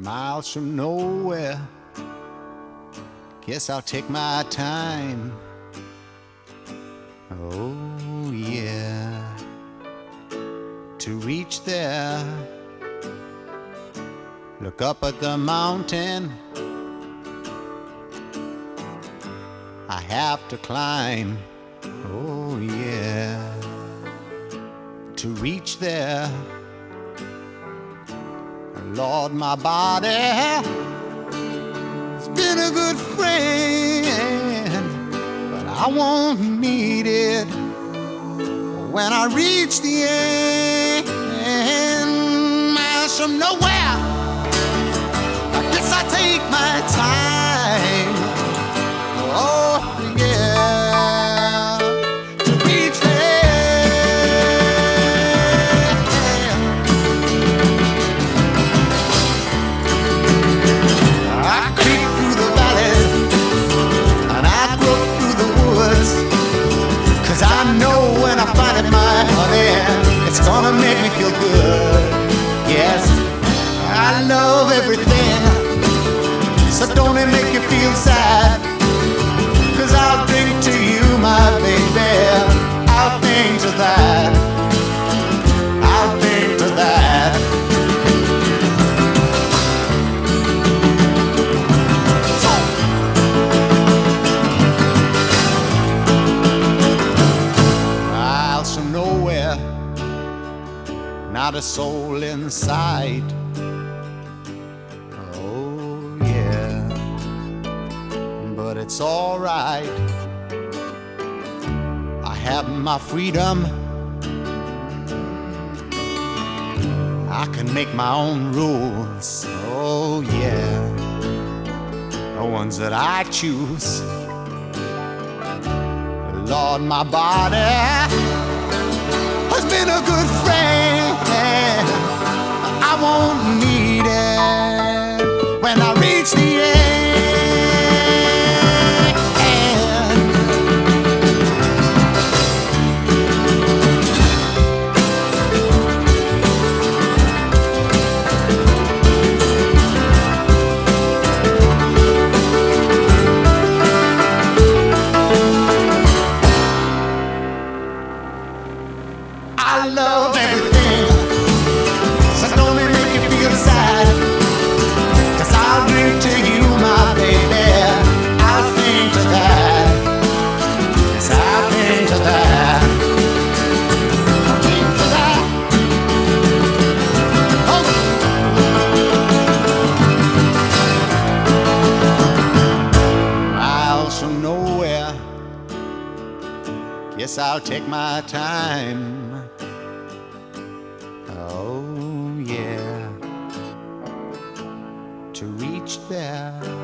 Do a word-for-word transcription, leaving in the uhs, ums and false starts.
miles from nowhere. Guess I'll take my time. Oh yeah, to reach there. Look up at the mountain I have to climb. Oh yeah, to reach there. Lord, my body has been a good friend, but I won't need it when I reach the end. Miles from nowhere, I guess I take my time. Oh yeah, to reach there. I creep through the valleys and I grope through the woods, 'cause I know when I find it, my honey, it's gonna make me feel good. Yes, I love everything, so don't it make you feel sad? 'Cause I'll drink to you, my baby, I'll think to that, I'll think to that. Miles from nowhere, not a soul in sight. Oh yeah, but it's all right. I have my freedom, I can make my own rules. Oh yeah, the ones that I choose. Lord, my body has been a good friend, I won't need it when I reach the end. I love everything, so don't it make you feel sad? 'Cause I'll drink to you, my baby, I'll think to that. Yes, I'll think to that. I'll think to that. Oh. Miles from nowhere, guess I'll take my time. Oh yeah, to reach there.